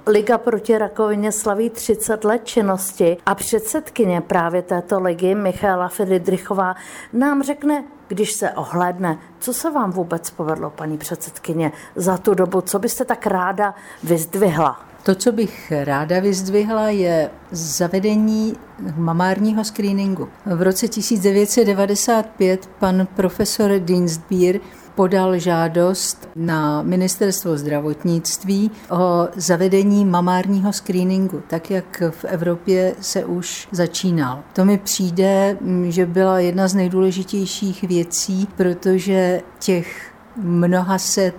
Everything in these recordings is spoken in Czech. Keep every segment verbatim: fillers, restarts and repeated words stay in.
Liga proti rakovině slaví třicet let činnosti a předsedkyně právě této ligy Michaela Fridrichová nám řekne, když se ohlédne, co se vám vůbec povedlo, paní předsedkyně, za tu dobu, co byste tak ráda vyzdvihla? To, co bych ráda vyzdvihla, je zavedení mamárního screeningu. V roce tisíc devět set devadesát pět pan profesor Dienstbier podal žádost na ministerstvo zdravotnictví o zavedení mamárního screeningu, tak jak v Evropě se už začínal. To mi přijde, že byla jedna z nejdůležitějších věcí, protože těch mnoha set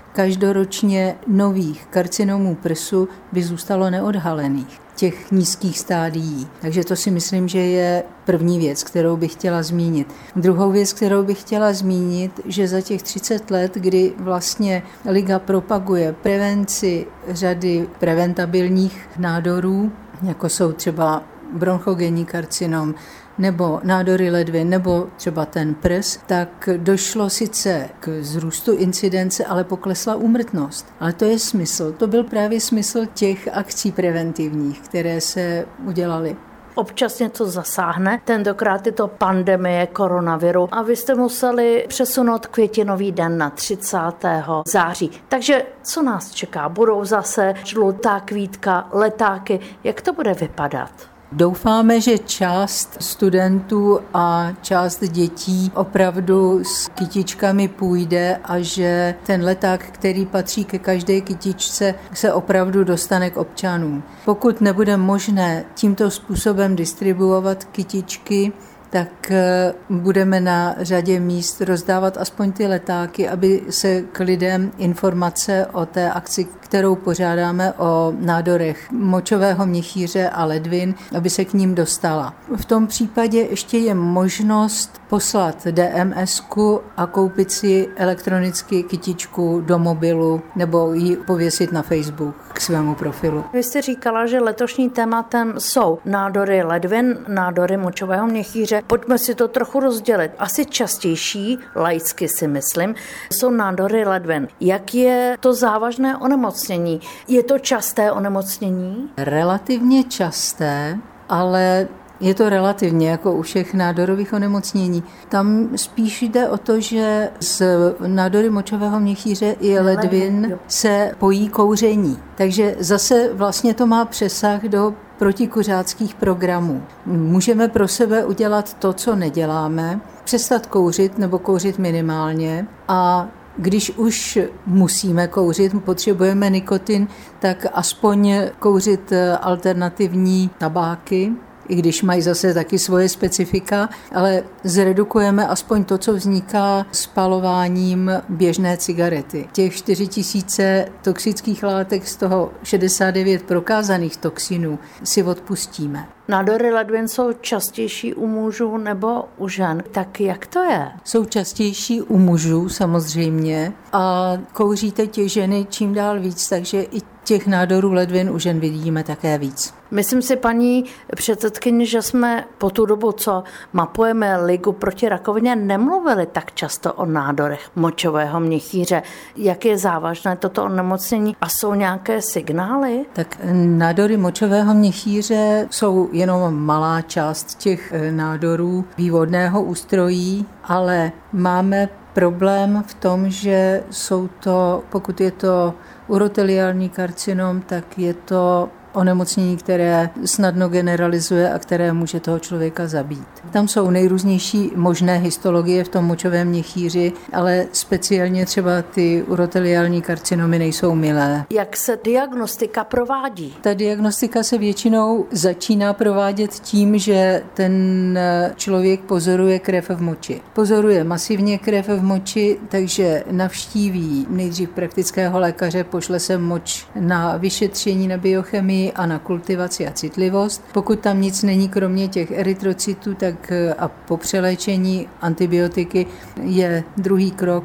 každoročně nových karcinomů prsu by zůstalo neodhalených, těch nízkých stádií. Takže to si myslím, že je první věc, kterou bych chtěla zmínit. Druhou věc, kterou bych chtěla zmínit, že za těch třicet let, kdy vlastně Liga propaguje prevenci řady preventabilních nádorů, jako jsou třeba bronchogenní karcinom, nebo nádory ledvin, nebo třeba ten prs, tak došlo sice k zrůstu incidence, ale poklesla úmrtnost. Ale to je smysl. To byl právě smysl těch akcí preventivních, které se udělaly. Občas něco zasáhne, tentokrát je to pandemie koronaviru a vy jste museli přesunout květinový den na třicátého září. Takže co nás čeká? Budou zase žlutá kvítka, letáky, jak to bude vypadat? Doufáme, že část studentů a část dětí opravdu s kytičkami půjde a že ten leták, který patří ke každé kytičce, se opravdu dostane k občanům. Pokud nebude možné tímto způsobem distribuovat kytičky, tak budeme na řadě míst rozdávat aspoň ty letáky, aby se k lidem informace o té akci, kterou pořádáme o nádorech močového měchýře a ledvin, aby se k ním dostala. V tom případě ještě je možnost poslat D M S ku a koupit si elektronicky kytičku do mobilu nebo ji pověsit na Facebook k svému profilu. Vy jste říkala, že letošní tématem jsou nádory ledvin, nádory močového měchýře. Pojďme si to trochu rozdělit. Asi častější, laicky si myslím, jsou nádory ledvin. Jak je to závažné onemocnění? Je to časté onemocnění? Relativně časté, ale je to relativně jako u všech nádorových onemocnění. Tam spíš jde o to, že z nádory močového měchýře i ledvin se pojí kouření. Takže zase vlastně to má přesah do protikuřáckých programů. Můžeme pro sebe udělat to, co neděláme, přestat kouřit nebo kouřit minimálně a když už musíme kouřit, potřebujeme nikotin, tak aspoň kouřit alternativní tabáky, i když mají zase taky svoje specifika, ale zredukujeme aspoň to, co vzniká spalováním běžné cigarety. Těch čtyři tisíce toxických látek, z toho šedesát devět prokázaných toxinů, si odpustíme. Nádory ledvin jsou častější u mužů nebo u žen. Tak jak to je? Jsou častější u mužů samozřejmě a kouří teď ženy čím dál víc, takže i těch nádorů ledvin u žen vidíme také víc. Myslím si, paní předsedkyně, že jsme po tu dobu, co mapujeme Ligu proti rakovině, nemluvili tak často o nádorech močového měchýře. Jak je závažné toto onemocnění a jsou nějaké signály? Tak nádory močového měchýře jsou jenom malá část těch nádorů vývodného ústrojí, ale máme problém v tom, že jsou to, pokud je to uroteliální karcinom, tak je to onemocnění, které snadno generalizuje a které může toho člověka zabít. Tam jsou nejrůznější možné histologie v tom močovém měchýři, ale speciálně třeba ty uroteliální karcinomy nejsou milé. Jak se diagnostika provádí? Ta diagnostika se většinou začíná provádět tím, že ten člověk pozoruje krev v moči. Pozoruje masivně krev v moči, takže navštíví nejdřív praktického lékaře, pošle se moč na vyšetření, na biochemii a na kultivaci a citlivost. Pokud tam nic není kromě těch erytrocytů, tak a po přeléčení antibiotiky je druhý krok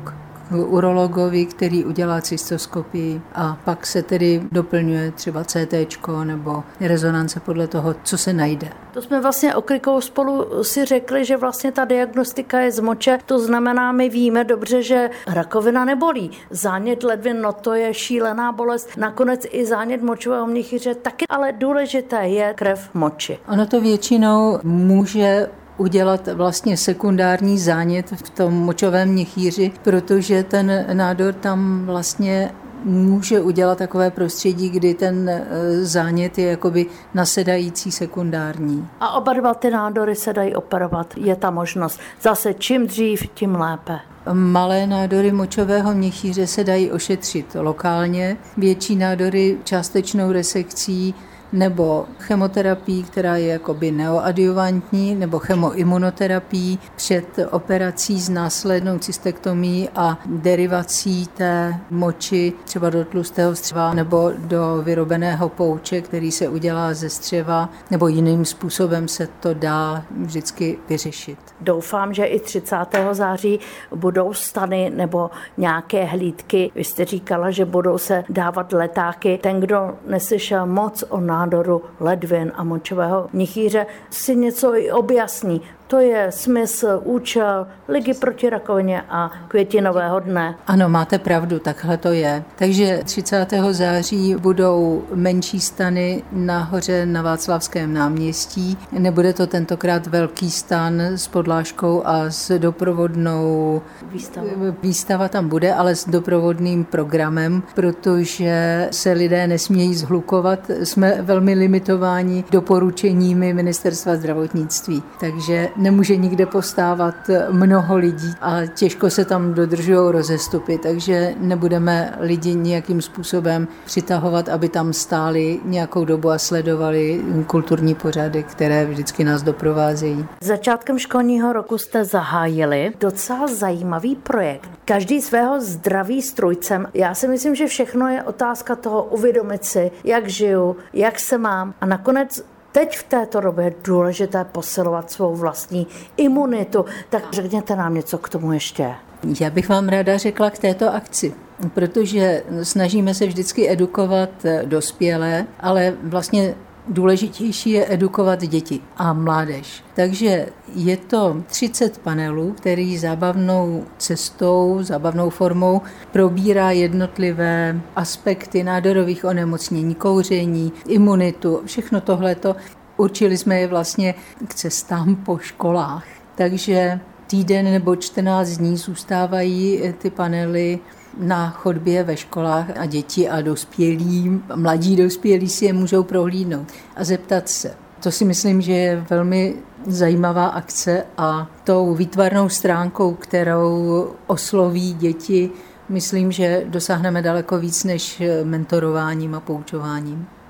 urologovi, který udělá cystoskopii a pak se tedy doplňuje třeba cé téčko nebo rezonance podle toho, co se najde. To jsme vlastně oklikou spolu si řekli, že vlastně ta diagnostika je z moče, to znamená, my víme dobře, že rakovina nebolí. Zánět ledvin, no to je šílená bolest, nakonec i zánět močového měchýře taky, ale důležité je krev moči. Ono to většinou může udělat vlastně sekundární zánět v tom močovém měchýři, protože ten nádor tam vlastně může udělat takové prostředí, kdy ten zánět je jakoby nasedající sekundární. A oba dva ty nádory se dají operovat, je ta možnost. Zase čím dřív, tím lépe. Malé nádory močového měchýře se dají ošetřit lokálně, větší nádory částečnou resekcí nebo chemoterapií, která je jakoby neoadjuvantní, nebo chemoimunoterapií před operací s následnou cystektomií a derivací té moči třeba do tlustého střeva nebo do vyrobeného pouče, který se udělá ze střeva, nebo jiným způsobem se to dá vždycky vyřešit. Doufám, že i třicátého září budou stany nebo nějaké hlídky. Vy jste říkala, že budou se dávat letáky. Ten, kdo neslyšel moc o nádoru ledvin a močového měchýře, si něco i objasní. To je smysl, účel Ligy proti rakovině a květinového dne. Ano, máte pravdu, takhle to je. Takže třicátého září budou menší stany nahoře na Václavském náměstí. Nebude to tentokrát velký stan s podlážkou a s doprovodnou výstavou. Výstava tam bude, ale s doprovodným programem, protože se lidé nesmějí zhlukovat. Jsme velmi limitováni doporučeními Ministerstva zdravotnictví. Takže nemůže nikde postávat mnoho lidí a těžko se tam dodržují rozestupy, takže nebudeme lidi nějakým způsobem přitahovat, aby tam stáli nějakou dobu a sledovali kulturní pořady, které vždycky nás doprovázejí. Začátkem školního roku jste zahájili docela zajímavý projekt. Každý svého zdraví strůjcem. Já si myslím, že všechno je otázka toho uvědomit si, jak žiju, jak se mám a nakonec teď v této době je důležité posilovat svou vlastní imunitu. Tak řekněte nám něco k tomu ještě. Já bych vám ráda řekla k této akci, protože snažíme se vždycky edukovat dospělé, ale vlastně důležitější je edukovat děti a mládež. Takže je to třicet panelů, který zábavnou cestou, zábavnou formou probírá jednotlivé aspekty nádorových onemocnění, kouření, imunitu, všechno tohleto. Určili jsme je vlastně k cestám po školách. Takže týden nebo čtrnáct dní zůstávají ty panely na chodbě ve školách a děti a dospělí, mladí dospělí si je můžou prohlídnout a zeptat se. To si myslím, že je velmi zajímavá akce a tou výtvarnou stránkou, kterou osloví děti, myslím, že dosáhneme daleko víc než mentorováním a poučováním.